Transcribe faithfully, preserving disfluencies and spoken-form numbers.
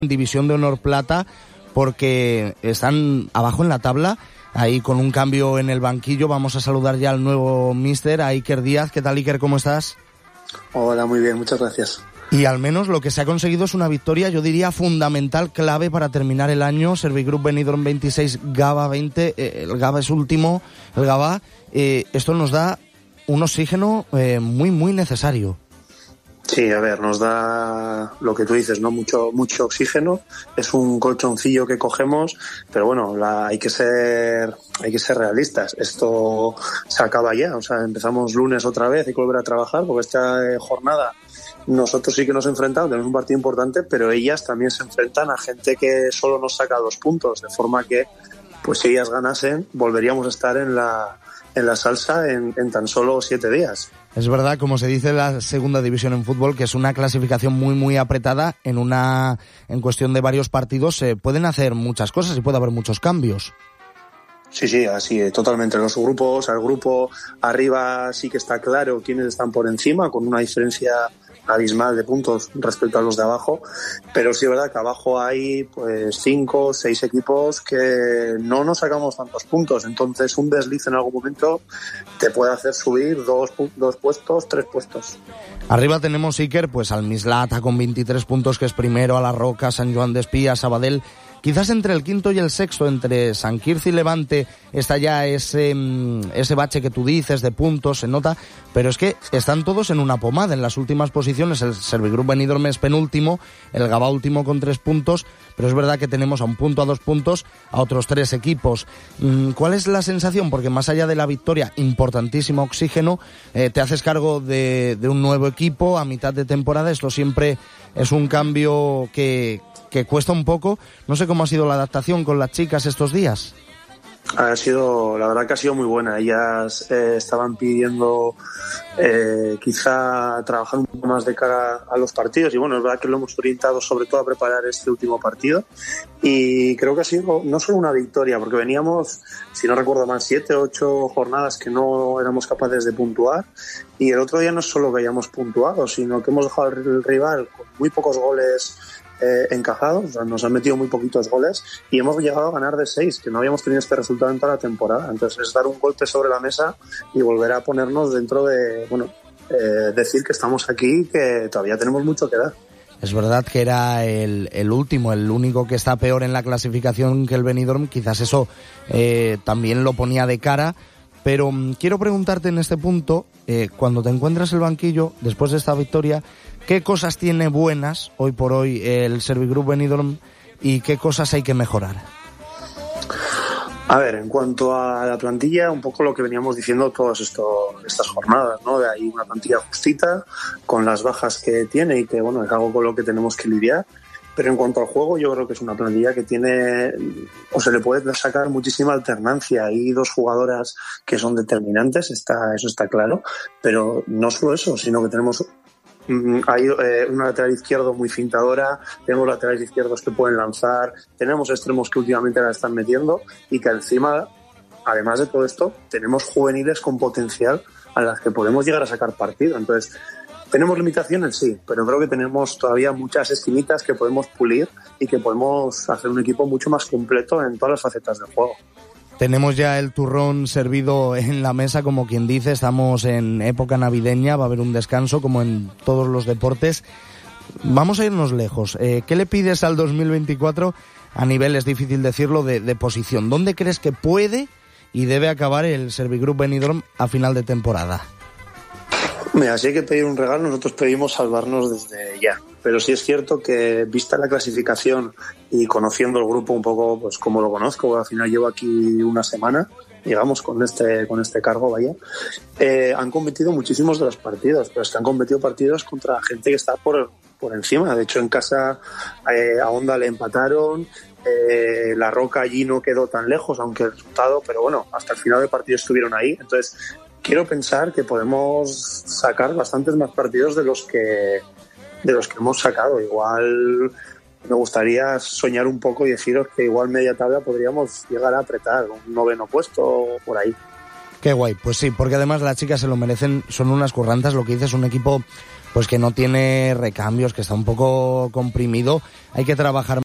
en División de Honor Plata porque están abajo en la tabla, ahí con un cambio en el banquillo. Vamos a saludar ya al nuevo míster, a Iker Díaz. ¿Qué tal, Iker? ¿Cómo estás? Hola, muy bien, muchas gracias. Y al menos lo que se ha conseguido es una victoria, yo diría fundamental, clave para terminar el año. Servigroup Benidorm veintiséis, Gavà veinte, eh, el Gavà es último, el Gavà. Eh, esto nos da un oxígeno eh, muy, muy necesario. Sí, a ver, nos da lo que tú dices, ¿no? Mucho, mucho oxígeno. Es un colchoncillo que cogemos, pero bueno, la, hay que ser, hay que ser realistas. Esto se acaba ya, o sea, empezamos lunes otra vez, hay que volver a trabajar, porque esta eh, jornada nosotros sí que nos enfrentamos, tenemos un partido importante, pero ellas también se enfrentan a gente que solo nos saca dos puntos, de forma que, pues si ellas ganasen, volveríamos a estar en la, en la salsa en, en tan solo siete días. Es verdad, como se dice en la segunda división en fútbol, que es una clasificación muy, muy apretada. En una, en cuestión de varios partidos se pueden hacer muchas cosas y puede haber muchos cambios. Sí, sí, así, totalmente. Los grupos, al grupo arriba sí que está claro quiénes están por encima, con una diferencia abismal de puntos respecto a los de abajo, pero sí es verdad que abajo hay pues cinco, seis equipos que no nos sacamos tantos puntos, entonces un desliz en algún momento te puede hacer subir dos, dos puestos, tres puestos. Arriba tenemos, Iker, pues al Mislata con veintitrés puntos, que es primero, a La Roca, San Joan d'Espí, Sabadell. Quizás entre el quinto y el sexto, entre San Quirze y Levante, está ya ese, ese bache que tú dices de puntos, se nota, pero es que están todos en una pomada. En las últimas posiciones, el Servigroup Benidorm es penúltimo, el Gavà último con tres puntos, pero es verdad que tenemos a un punto, a dos puntos, a otros tres equipos. ¿Cuál es la sensación? Porque más allá de la victoria, importantísimo oxígeno, eh, te haces cargo de, de un nuevo equipo a mitad de temporada. Esto siempre es un cambio que... que cuesta un poco. No sé cómo ha sido la adaptación con las chicas estos días. Ha sido, la verdad que ha sido muy buena. Ellas eh, estaban pidiendo eh, quizá trabajar un poco más de cara a los partidos, y bueno, es verdad que lo hemos orientado sobre todo a preparar este último partido, y creo que ha sido no solo una victoria, porque veníamos, si no recuerdo mal, siete o ocho jornadas que no éramos capaces de puntuar, y el otro día no es solo que hayamos puntuado, sino que hemos dejado al rival con muy pocos goles Eh, encajados, o sea, nos han metido muy poquitos goles y hemos llegado a ganar de seis, que no habíamos tenido este resultado en toda la temporada. Entonces es dar un golpe sobre la mesa y volver a ponernos dentro de, bueno, eh, decir que estamos aquí y que todavía tenemos mucho que dar. Es verdad que era el, el último, el único que está peor en la clasificación que el Benidorm, quizás eso eh, también lo ponía de cara, pero um, quiero preguntarte en este punto, eh, cuando te encuentras el banquillo, después de esta victoria, ¿qué cosas tiene buenas hoy por hoy el Servigroup Benidorm y qué cosas hay que mejorar? A ver, en cuanto a la plantilla, un poco lo que veníamos diciendo todas estas jornadas, ¿no? De ahí una plantilla justita, con las bajas que tiene y que, bueno, es algo con lo que tenemos que lidiar. Pero en cuanto al juego, yo creo que es una plantilla que tiene, o se le puede sacar muchísima alternancia. Hay dos jugadoras que son determinantes, está, eso está claro, pero no solo eso, sino que tenemos hay eh, una lateral izquierdo muy fintadora, tenemos laterales izquierdos que pueden lanzar, tenemos extremos que últimamente la están metiendo, y que encima, además de todo esto, tenemos juveniles con potencial a las que podemos llegar a sacar partido. Entonces, tenemos limitaciones, sí, pero creo que tenemos todavía muchas esquinitas que podemos pulir y que podemos hacer un equipo mucho más completo en todas las facetas del juego. Tenemos ya el turrón servido en la mesa, como quien dice, estamos en época navideña, va a haber un descanso como en todos los deportes. Vamos a irnos lejos. Eh, ¿Qué le pides al dos mil veinticuatro a nivel, es difícil decirlo, de, de posición? ¿Dónde crees que puede y debe acabar el Servigroup Benidorm a final de temporada? Mira, si hay que pedir un regalo, nosotros pedimos salvarnos desde ya. Pero sí es cierto que, vista la clasificación y conociendo el grupo un poco, pues como lo conozco, al final llevo aquí una semana, digamos, con este con este cargo, vaya, eh, han competido muchísimos de los partidos, pero es que han competido partidos contra gente que está por, por encima. De hecho, en casa eh, a Honda le empataron, eh, La Roca allí no quedó tan lejos, aunque el resultado, pero bueno, hasta el final del partido estuvieron ahí. Entonces, quiero pensar que podemos sacar bastantes más partidos de los que de los que hemos sacado. Igual me gustaría soñar un poco y deciros que igual media tabla podríamos llegar a apretar un noveno puesto por ahí. Qué guay, pues sí, porque además las chicas se lo merecen, son unas currantas, lo que dices, un equipo pues que no tiene recambios, que está un poco comprimido. Hay que trabajar